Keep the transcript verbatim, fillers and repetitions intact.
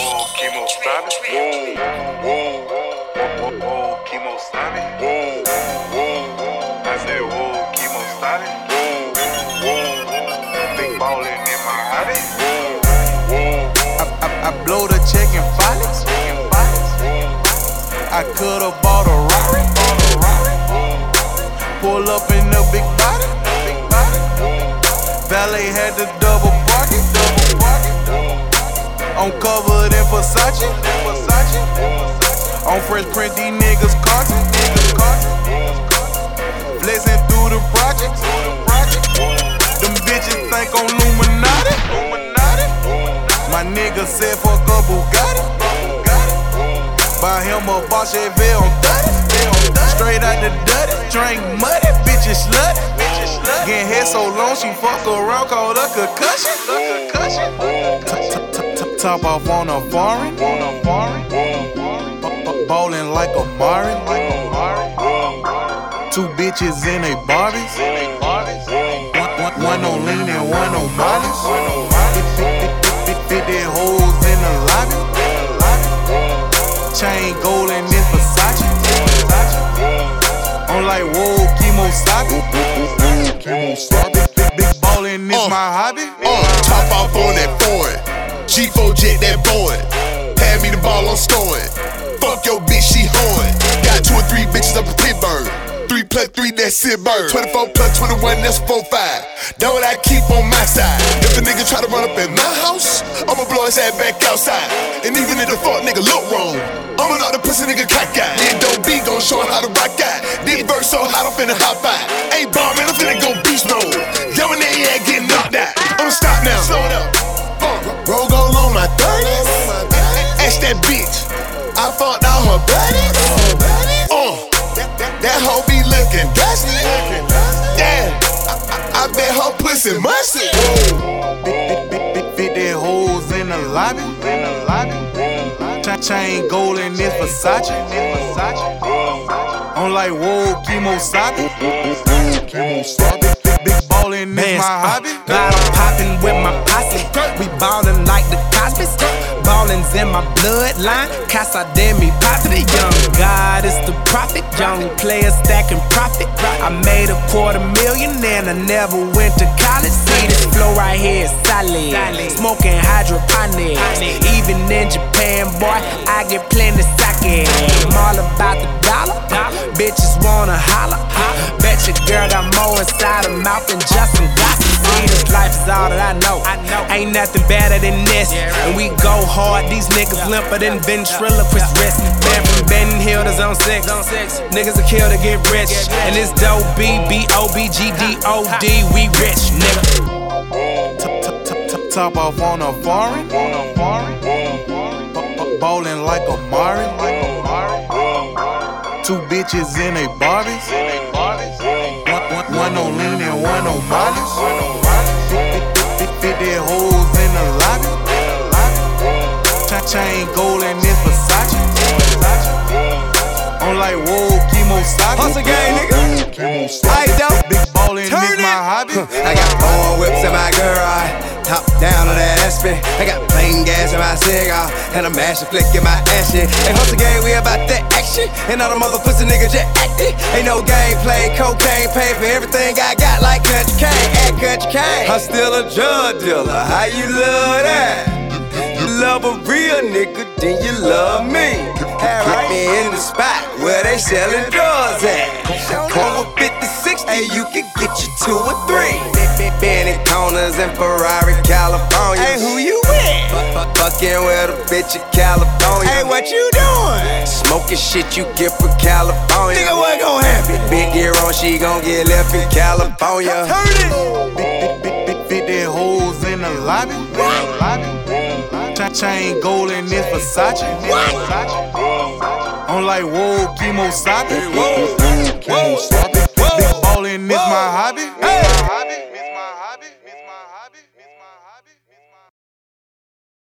Whoa, Chemo stop it. Whoa, whoa, whoa, whoa, Chemo stop it. Whoa, whoa, I said whoa, Chemo stop it. Whoa, whoa, big ballin' in my hobby. Whoa, whoa, I, I, I blow the check and file it. I could've bought a Rari. Pull up in the big body. Valet had the double parking. I'm covered in Versace. On Fresh Print, these niggas carton. Flexing through the projects. Them bitches think I'm Illuminati. My nigga said fuck a Bugatti. Buy him a Boss Chevy on thirty. Straight out the dirty. Drink muddy, bitches slutty. Getting head so long, she fuck around, called a concussion. Top off on a foreign. Ballin' like a Mari. Two bitches in a Barbies. One on lean and one on Molly. fifty hoes in the lobby. Chain gold and this Versace. I'm like, whoa, Chemo stop it. Big, big ballin' is my hobby. Uh, top off on that foreign. G four jet that boy. Hand me the ball, I'm scoring. Fuck your bitch, she horn. Got two or three bitches up in Pittsburgh. Three plus three, that's it bird. twenty-four plus twenty-one, that's four five. That what I keep on my side. If a nigga try to run up in my house, I'ma blow his ass back outside. And even if the fuck nigga look wrong, I'ma knock the pussy nigga cockeyed. Then don't be gon' show him how to rock out. This verse so hot, I'm finna hop out. Ain't bombing, I'm finna go beast mode. Yo, when they ain't getting knocked out. I'ma stop now. Slow it up. Uh, roll go on my thirties. Ask that bitch. I fucked all her buddies. Uh, that hoe be looking dusty. Yeah, I, I bet her pussy musty. fifty hoes in the lobby. Chain gold and this Versace. I'm like, whoa, Chemo stop it. Big ballin' is my hobby. Bottle poppin' with my posse. We ballin' like the Cosby's. Ballin's in my bloodline. Casa de mi patria. Young God is the prophet. Young player stacking profit. I made a quarter million and I never went to college. See this flow right here is solid. Smoking hydroponics. Even in Japan, boy, I get plenty sake. I'm all about the dollar. Bitches wanna holler. Bet your girl got more inside her mouth than just some gossip. See, this life is all that I know. Ain't nothing better than this. And we go hard, these niggas limper than ventriloquist wrist. Man from Benton Hill to Zone six. Niggas will kill to get rich. And it's dope, B, B, O, B, G, D, O, D. We rich, nigga. Top off on a foreign. Ballin' like a Mari. Two bitches in a Barbies. One, one on lean and one on Molly. fifty hoes in the lobby. Chain gold and this Versace. I'm like, whoa, Chemo stop it. Hustle gang, nigga. I don't. Big ballin' is my hobby. I got four whips in my garage. Top down on that Aspen. I got plain gas in my cigar. And a mash and flick in my ass shit. Hey, hustle gang, we about that action. And all the mother pussy niggas just acting. Ain't no game play, cocaine pay for everything I got like Country Cane. At Country Cane. I'm still a drug dealer. How you love that? You love a real nigga, then you love me. Have me in the spot where they selling drugs at. Come with fifty-six, and you can get you two or three. Benny Corners in Ferrari, California. Hey, who you with? Fucking with a bitch in California. Hey, what you doing? Smoking shit you get from California. Nigga, what gon' happen? Big gear on, she gon' get left in California. Heard it. Big, big, big, fifty hoes in the lobby. Chain gold and this Versace. I'm like, whoa, Chemo stop it. Big ballin' is my hobby.